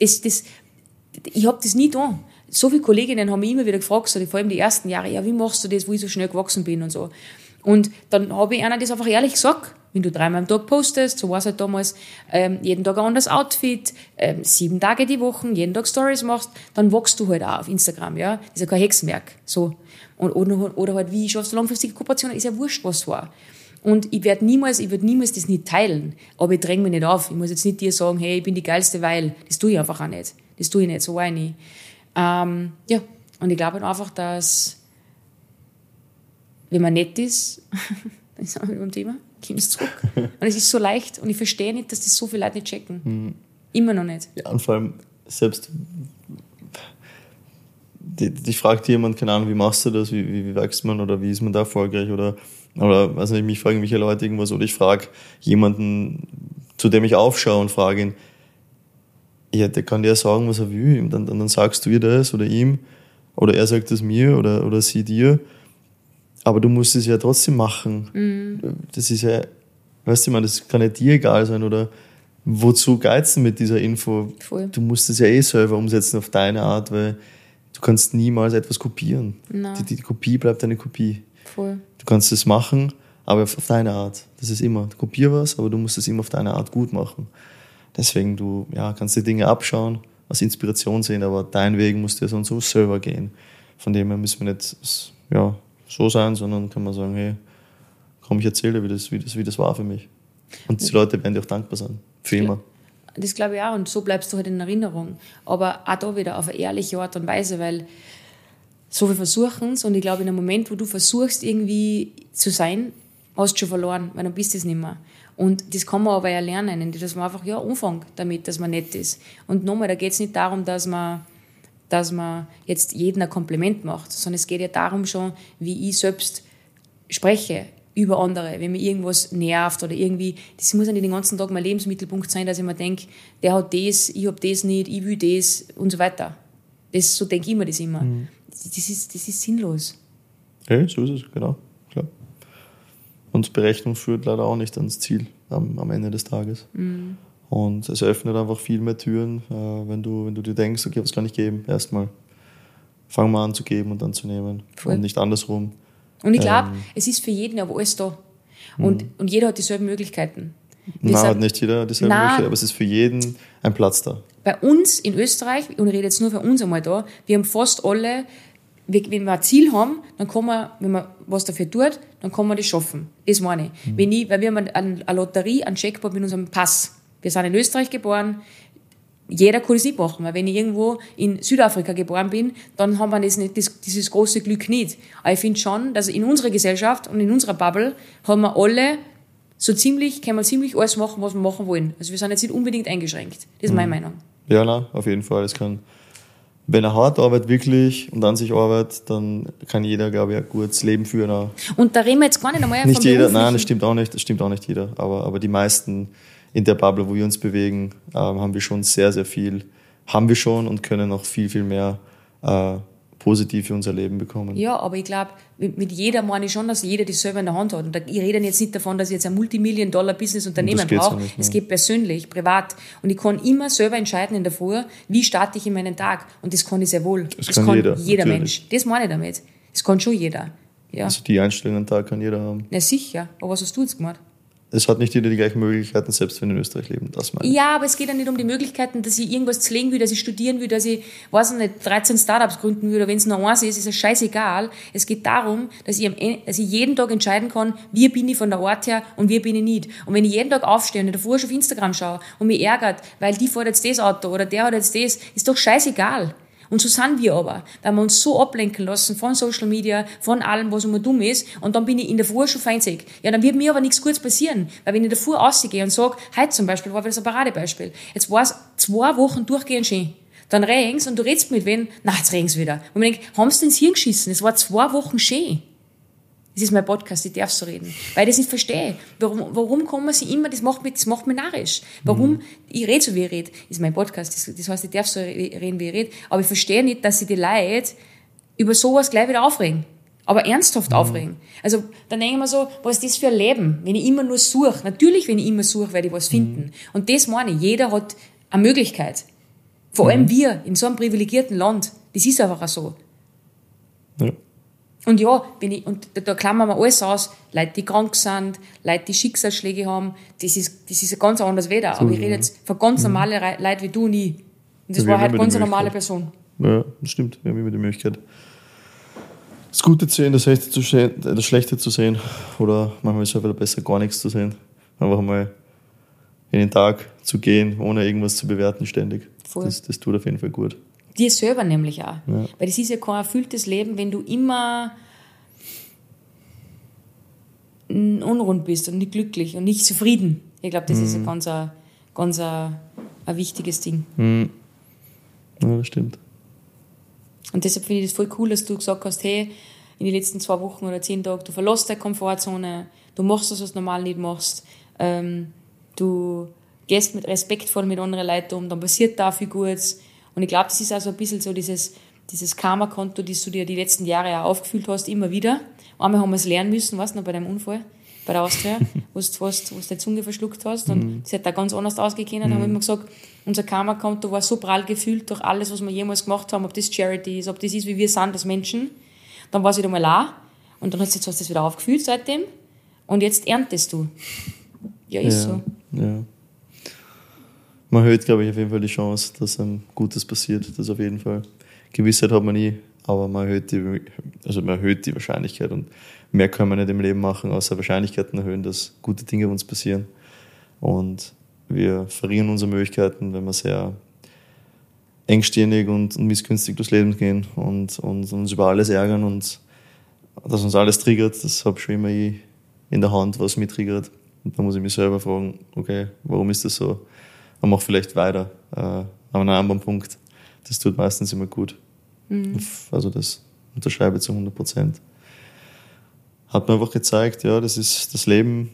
ich habe das nie getan. So viele Kolleginnen haben mich immer wieder gefragt, so, vor allem die ersten Jahre, ja, wie machst du das, wo ich so schnell gewachsen bin und so. Und dann habe ich einer das einfach ehrlich gesagt. Wenn du 3-mal am Tag postest, so war es halt damals, jeden Tag ein anderes Outfit, 7 Tage die Woche, jeden Tag Stories machst, dann wachst du halt auch auf Instagram, ja. Das ist ja kein Hexenwerk, so. Oder halt, wie schaffst du langfristige Kooperationen, ist ja wurscht, was war. Und ich würde niemals das nicht teilen, aber ich dränge mich nicht auf. Ich muss jetzt nicht dir sagen, hey, ich bin die Geilste, weil, das tue ich einfach auch nicht. Das tue ich nicht, so war ich nie. Ja, und ich glaube halt einfach, dass, wenn man nett ist, dann sind wir wieder beim Thema, kommst zurück. Und es ist so leicht, und ich verstehe nicht, dass das so viele Leute nicht checken. Immer noch nicht. Ja, und vor allem, selbst, dich fragt jemand, keine Ahnung, wie machst du das, wie wächst man, oder wie ist man da erfolgreich, oder weiß nicht, mich fragen irgendwelche Leute irgendwas, oder ich frage jemanden, zu dem ich aufschaue, und frage ihn, ja, der kann dir sagen, was er will, und dann sagst du ihr das, oder ihm, oder er sagt es mir, oder sie dir. Aber du musst es ja trotzdem machen. Das ist ja, weißt du, das kann ja dir egal sein, oder wozu geizen mit dieser Info? Voll. Du musst es ja selber umsetzen auf deine Art, weil du kannst niemals etwas kopieren. Die Kopie bleibt eine Kopie. Voll. Du kannst es machen, aber auf deine Art. Das ist immer, du kopier was, aber du musst es immer auf deine Art gut machen. Deswegen, du kannst die Dinge abschauen, als Inspiration sehen, aber dein Weg musst du ja so und so selber gehen. Von dem her müssen wir nicht so sein, sondern kann man sagen, hey, komm, ich erzähle dir, wie das war für mich. Und die Leute werden dir auch dankbar sein. Für immer. Das glaube ich auch, und so bleibst du halt in Erinnerung. Aber auch da wieder auf eine ehrliche Art und Weise, weil so viel versuchen es, und ich glaube, in einem Moment, wo du versuchst, irgendwie zu sein, hast du schon verloren, weil dann bist du es nicht mehr. Und das kann man aber ja lernen, indem man einfach anfängt damit, dass man nett ist. Und nochmal, da geht es nicht darum, dass man jetzt jedem ein Kompliment macht, sondern es geht ja darum schon, wie ich selbst spreche über andere, wenn mir irgendwas nervt oder irgendwie, das muss ja nicht den ganzen Tag mein Lebensmittelpunkt sein, dass ich mir denke, der hat das, ich habe das nicht, ich will das und so weiter. So denke ich mir das immer. Das ist sinnlos. Ja, so ist es, genau, klar. Und Berechnung führt leider auch nicht ans Ziel am Ende des Tages. Und es öffnet einfach viel mehr Türen, wenn du dir denkst, okay, was kann ich geben? Erstmal fang mal an zu geben und dann zu nehmen. Voll. Und nicht andersrum. Und ich glaube, es ist für jeden aber alles da. Und jeder hat dieselben Möglichkeiten. Nein, hat nicht jeder dieselben Möglichkeiten, aber es ist für jeden ein Platz da. Bei uns in Österreich, und ich rede jetzt nur für uns einmal da, wir haben fast alle, wenn wir ein Ziel haben, dann kann man, wenn man was dafür tut, dann kann man das schaffen. Das meine ich. Weil wir haben eine Lotterie, einen Jackpot mit unserem Pass. Wir sind in Österreich geboren, jeder kann das nicht machen, weil wenn ich irgendwo in Südafrika geboren bin, dann haben wir dieses große Glück nicht. Aber ich finde schon, dass in unserer Gesellschaft und in unserer Bubble haben wir alle können wir ziemlich alles machen, was wir machen wollen. Also wir sind jetzt nicht unbedingt eingeschränkt. Das ist meine Meinung. Ja, nein, auf jeden Fall. Wenn er hart arbeitet wirklich und an sich arbeitet, dann kann jeder, glaube ich, ein gutes Leben führen. Und da reden wir jetzt gar nicht einmal nicht jeder, nein, das stimmt auch nicht jeder, aber die meisten in der Bubble, wo wir uns bewegen, haben wir schon sehr, sehr viel, und können noch viel, viel mehr positiv für unser Leben bekommen. Ja, aber ich glaube, mit jeder meine ich schon, dass jeder das selber in der Hand hat. Und ich rede jetzt nicht davon, dass ich jetzt ein Multimillion-Dollar-Business-Unternehmen brauche. Es geht persönlich, privat. Und ich kann immer selber entscheiden in der Früh, wie starte ich in meinen Tag. Und das kann ich sehr wohl. Das kann jeder Mensch. Das meine ich damit. Das kann schon jeder. Ja. Also die Einstellung am Tag kann jeder haben. Na sicher. Aber was hast du jetzt gemacht? Es hat nicht jeder die gleichen Möglichkeiten, selbst wenn wir in Österreich leben. Das meine ich. Ja, aber es geht ja nicht um die Möglichkeiten, dass ich irgendwas zulegen will, dass ich studieren will, dass ich, weiß nicht, 13 Startups gründen will, oder wenn es nur eins ist es scheißegal. Es geht darum, dass ich jeden Tag entscheiden kann, wie bin ich von der Art her und wie bin ich nicht. Und wenn ich jeden Tag aufstehe und davor schon auf Instagram schaue und mich ärgert, weil die fährt jetzt das Auto oder der hat jetzt das, ist doch scheißegal. Und so sind wir aber, weil wir uns so ablenken lassen von Social Media, von allem, was immer dumm ist, und dann bin ich in der Früh schon feindselig. Ja, dann wird mir aber nichts Gutes passieren, weil wenn ich in der Früh rausgehe und sage, heute zum Beispiel, war das ein Paradebeispiel, jetzt war es 2 Wochen durchgehend schön, dann regnet's und du redest mit wem, na, jetzt regnet's wieder. Und man denkt, haben sie ins Hirn geschissen, es war 2 Wochen schön. Das ist mein Podcast, ich darf so reden. Weil ich das nicht verstehe. Warum kommen sie immer, das macht mich narrisch. Warum, ich rede so wie ich rede, ist mein Podcast, das heißt, ich darf so reden, wie ich rede, aber ich verstehe nicht, dass sie die Leute über sowas gleich wieder aufregen. Aber ernsthaft aufregen. Also, dann denke ich mir so, was ist das für ein Leben, wenn ich immer nur suche? Natürlich, wenn ich immer suche, werde ich was finden. Und das meine ich, jeder hat eine Möglichkeit. Vor allem wir, in so einem privilegierten Land, das ist einfach auch so. Ja. Und ja, da klammern wir alles aus. Leute, die krank sind, Leute, die Schicksalsschläge haben, das ist ein ganz anderes Wetter. Aber ich rede jetzt von ganz normalen Leuten wie du und ich. Und das war halt ganz eine normale Person. Ja, das stimmt. Wir haben immer die Möglichkeit, das Gute zu sehen, das Schlechte zu sehen. Oder manchmal ist es einfach besser, gar nichts zu sehen. Einfach mal in den Tag zu gehen, ohne irgendwas zu bewerten ständig. Voll. Das tut auf jeden Fall gut. Dir selber nämlich auch. Ja. Weil das ist ja kein erfülltes Leben, wenn du immer unrund bist und nicht glücklich und nicht zufrieden. Ich glaube, das ist ein ganz ein wichtiges Ding. Ja, das stimmt. Und deshalb finde ich das voll cool, dass du gesagt hast, hey, in den letzten 2 Wochen oder 10 Tagen, du verlässt deine Komfortzone, du machst das, was du normal nicht machst, du gehst respektvoll mit anderen Leuten um, dann passiert da viel Gutes. Und ich glaube, das ist also ein bisschen so dieses Karma-Konto, das du dir die letzten Jahre auch aufgefüllt hast, immer wieder. Einmal haben wir es lernen müssen, weißt du noch, bei deinem Unfall, bei der Austria, wo du deine Zunge verschluckt hast. Und das hat da ganz anders ausgegangen. Da haben wir immer gesagt, unser Karma-Konto war so prall gefüllt durch alles, was wir jemals gemacht haben, ob das Charity ist, ob das ist, wie wir sind als Menschen. Dann war es wieder mal leer. Und dann hast du das wieder aufgefüllt seitdem. Und jetzt erntest du. Ja, ist so. Ja. Man erhöht, glaube ich, auf jeden Fall die Chance, dass einem Gutes passiert. Das auf jeden Fall. Gewissheit hat man nie, aber man erhöht die Wahrscheinlichkeit. Und mehr können wir nicht im Leben machen, außer Wahrscheinlichkeiten erhöhen, dass gute Dinge uns passieren. Und wir verringern unsere Möglichkeiten, wenn wir sehr engstirnig und missgünstig durchs Leben gehen und uns über alles ärgern und dass uns alles triggert. Das habe schon immer ich in der Hand, was mich triggert. Und da muss ich mich selber fragen, okay, warum ist das so? Und mach vielleicht weiter. Aber an einem anderen Punkt, das tut meistens immer gut. Also das unterschreibe ich zu 100%. Hat mir einfach gezeigt, ja, das ist das Leben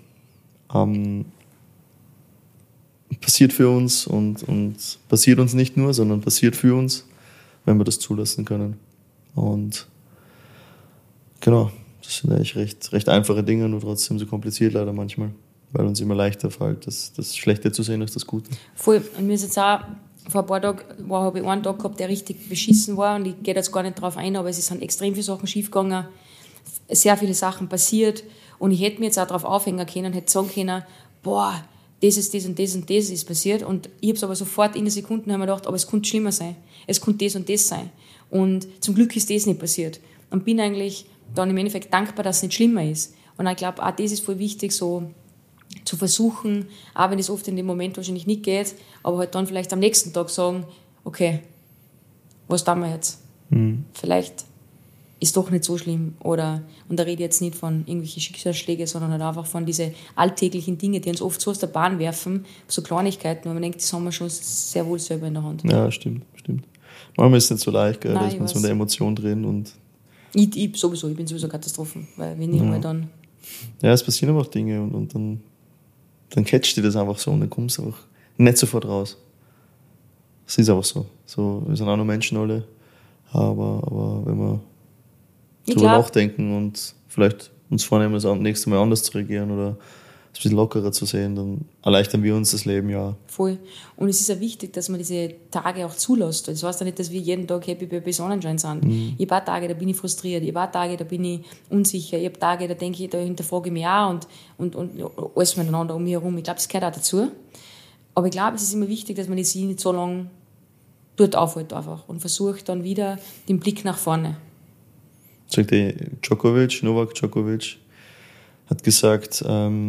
passiert für uns und passiert uns nicht nur, sondern passiert für uns, wenn wir das zulassen können. Und genau, das sind eigentlich recht einfache Dinge, nur trotzdem so kompliziert leider manchmal. Weil uns immer leichter fällt, das Schlechte zu sehen als das Gute. Voll. Und mir ist jetzt auch, vor ein paar Tagen habe ich einen Tag gehabt, der richtig beschissen war, und ich gehe jetzt gar nicht drauf ein, aber es sind extrem viele Sachen schiefgegangen, sehr viele Sachen passiert, und ich hätte mir jetzt auch darauf aufhängen können, hätte sagen können, boah, das ist das und das und das ist passiert, und ich habe es aber sofort in der Sekunde habe mir gedacht, aber es könnte schlimmer sein, es könnte das und das sein, und zum Glück ist das nicht passiert, und bin eigentlich dann im Endeffekt dankbar, dass es nicht schlimmer ist. Und ich glaube, auch das ist voll wichtig, so zu versuchen, auch wenn es oft in dem Moment wahrscheinlich nicht geht, aber halt dann vielleicht am nächsten Tag sagen, okay, was tun wir jetzt? Vielleicht ist doch nicht so schlimm, oder, und da rede ich jetzt nicht von irgendwelchen Schicksalsschlägen, sondern halt einfach von diesen alltäglichen Dingen, die uns oft so aus der Bahn werfen, so Kleinigkeiten, wo man denkt, das haben wir schon sehr wohl selber in der Hand. Ja, stimmt. Manchmal ist es nicht so leicht, gell, dass man so in der Emotion drin und... Ich bin sowieso Katastrophen, weil wenn ich mal dann... Ja, es passieren aber auch Dinge und dann dann catcht dir das einfach so und dann kommst du einfach nicht sofort raus. Es ist einfach so. Wir sind auch nur Menschen alle. Aber wenn wir drüber nachdenken und vielleicht uns vornehmen, das nächste Mal anders zu reagieren oder es ein bisschen lockerer zu sehen, dann erleichtern wir uns das Leben, ja. Voll. Und es ist ja wichtig, dass man diese Tage auch zulässt. Das heißt ja nicht, dass wir jeden Tag happy bei Sonnenschein sind. Ich habe auch Tage, da bin ich frustriert. Ich habe auch Tage, da bin ich unsicher. Ich habe Tage, da denke ich, da hinterfrage ich mich auch und alles miteinander um mich herum. Ich glaube, das gehört auch dazu. Aber ich glaube, es ist immer wichtig, dass man sich nicht so lange dort aufhält einfach und versucht dann wieder den Blick nach vorne. Sagt Novak Djokovic hat gesagt,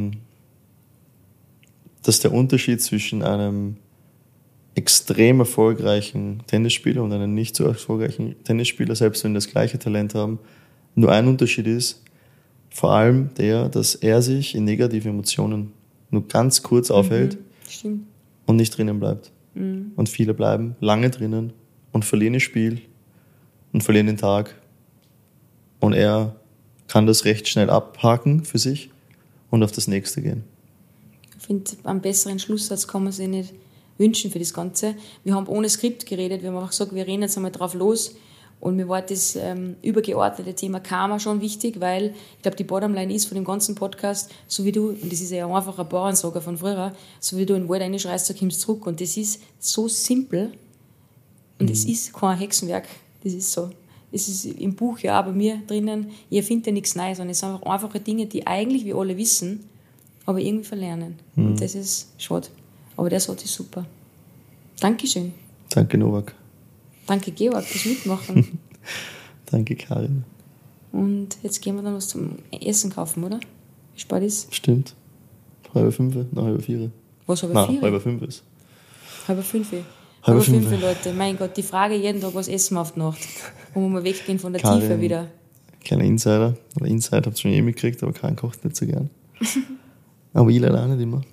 dass der Unterschied zwischen einem extrem erfolgreichen Tennisspieler und einem nicht so erfolgreichen Tennisspieler, selbst wenn die das gleiche Talent haben, nur ein Unterschied ist, vor allem der, dass er sich in negativen Emotionen nur ganz kurz aufhält und nicht drinnen bleibt. Und viele bleiben lange drinnen und verlieren das Spiel und verlieren den Tag. Und er kann das recht schnell abhaken für sich und auf das nächste gehen. Ich finde, einen besseren Schlusssatz kann man sich nicht wünschen für das Ganze. Wir haben ohne Skript geredet, wir haben einfach gesagt, wir reden jetzt einmal drauf los. Und mir war das übergeordnete Thema Karma schon wichtig, weil ich glaube, die Bottomline ist von dem ganzen Podcast, so wie du, und das ist ja einfach ein Bauernsager von früher, so wie du in den Wald reinschreist, du kommst zurück. Und das ist so simpel und es ist kein Hexenwerk, das ist so. Es ist im Buch ja auch bei mir drinnen, ich erfinde ja nichts Neues, sondern es sind einfach einfache Dinge, die eigentlich wir alle wissen, aber irgendwie verlernen. Und das ist schade. Aber der Satz ist super. Dankeschön. Danke, Novak. Danke, Georg, fürs Mitmachen. Danke, Karin. Und jetzt gehen wir dann was zum Essen kaufen, oder? Wie spät ist? Stimmt. 4:30, nach 4:30. Was, 4:30? Nein, 4:30 ist. 4:30. 4:30, Leute. Mein Gott, die Frage jeden Tag, was essen wir auf die Nacht? Wo wir mal weggehen von der Karin, Tiefe wieder. Kleiner Insider. Oder Insider habt ihr schon mitgekriegt, aber Karin kocht nicht so gern. Aber ich leider auch nicht immer.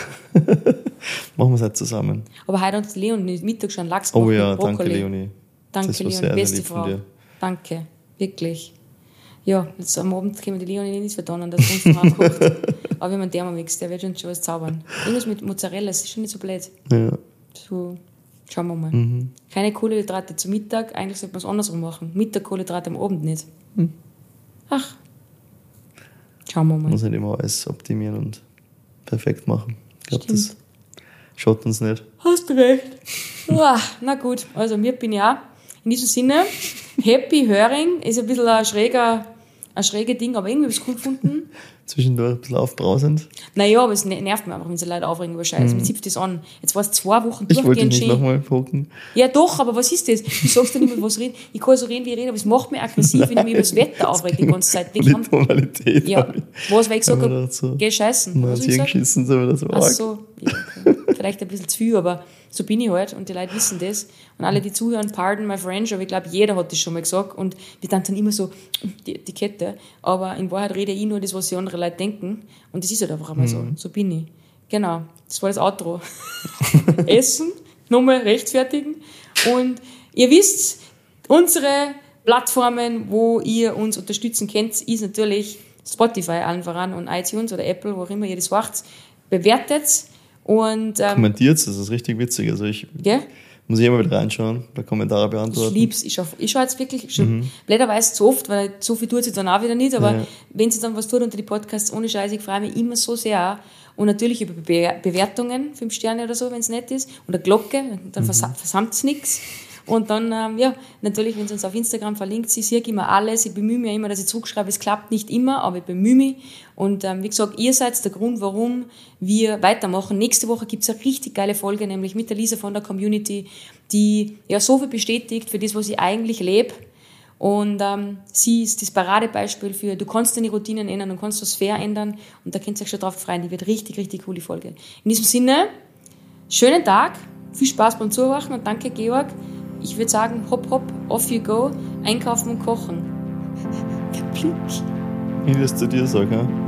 Machen wir es halt zusammen. Aber heute hat Leonie Mittag schon Lachs gemacht. Oh ja, mit Brokkoli. danke Leonie. Danke das war Leonie, sehr, beste sehr lieb Frau. von dir. Danke, wirklich. Ja, jetzt am Abend können wir die Leonie nicht verdonnen, dass sie uns noch kocht. Aber wir haben einen Thermomix, der wird uns schon was zaubern. Irgendwas mit Mozzarella, das ist schon nicht so blöd. Ja. So, schauen wir mal. Mhm. Keine Kohlenhydrate zum Mittag, eigentlich sollte man es andersrum machen. Mittag Kohlenhydrate am Abend nicht. Ach, schauen wir mal. Man muss nicht immer alles optimieren und perfekt machen. Ich glaube, das schaut uns nicht. Hast du recht. Na gut, also mir bin ich auch. In diesem Sinne, Happy Höring ist ein bisschen ein schräges Ding, aber irgendwie habe ich es cool gefunden. Zwischendurch ein bisschen aufbrausend. Naja, aber es nervt mich einfach, wenn sie Leute aufregen über Scheiß. Mir zipft das an. Jetzt war es 2 Wochen Ich wollte durchgehend dich nicht nochmal poken. Ja doch, aber was ist das? Du sagst ja nicht mehr, was reden. Ich kann so reden, wie ich rede, aber es macht mich aggressiv, wenn ich mich über das Wetter aufrege die ganze Zeit. Die Tonalität. Ja, was, weil ich gesagt habe, so, geh scheißen. Na, sie geschissen, so wieder so arg. Ach so, ja, okay. Vielleicht ein bisschen zu viel, aber so bin ich halt und die Leute wissen das. Und alle, die zuhören, pardon my French, aber ich glaube, jeder hat das schon mal gesagt und wir dann immer so, die Kette. Aber in Wahrheit rede ich nur das, was die anderen Leute denken und das ist halt einfach einmal so. So bin ich. Genau, das war das Outro. Essen, nochmal rechtfertigen und ihr wisst, unsere Plattformen, wo ihr uns unterstützen könnt, ist natürlich Spotify allen voran und iTunes oder Apple, wo auch immer ihr das macht. Bewertet und kommentiert es, das ist richtig witzig. Also ich muss immer wieder reinschauen, bei Kommentare beantworten. Ich lieb's, ich schaue jetzt wirklich schon blöderweise zu oft, weil so viel tut sie dann auch wieder nicht, aber wenn sie dann was tut unter die Podcasts, ohne Scheiß, ich freue mich immer so sehr und natürlich über Bewertungen, 5 Sterne oder so, wenn es nett ist, und eine Glocke, dann versammt es nichts. Und dann, natürlich, wenn sie uns auf Instagram verlinkt, sie sehe immer alles, ich bemühe mich immer, dass ich zurückschreibe, es klappt nicht immer, aber ich bemühe mich. Und wie gesagt, ihr seid der Grund, warum wir weitermachen. Nächste Woche gibt es eine richtig geile Folge, nämlich mit der Lisa von der Community, die ja so viel bestätigt für das, was ich eigentlich lebe. Und sie ist das Paradebeispiel für, du kannst deine Routinen ändern und kannst das fair ändern. Und da könnt ihr euch schon drauf freuen, die wird richtig, richtig coole Folge. In diesem Sinne, schönen Tag, viel Spaß beim Zuhören und danke, Georg. Ich würde sagen, hopp, hopp, off you go, einkaufen und kochen. Wie das zu dir sagen, ja?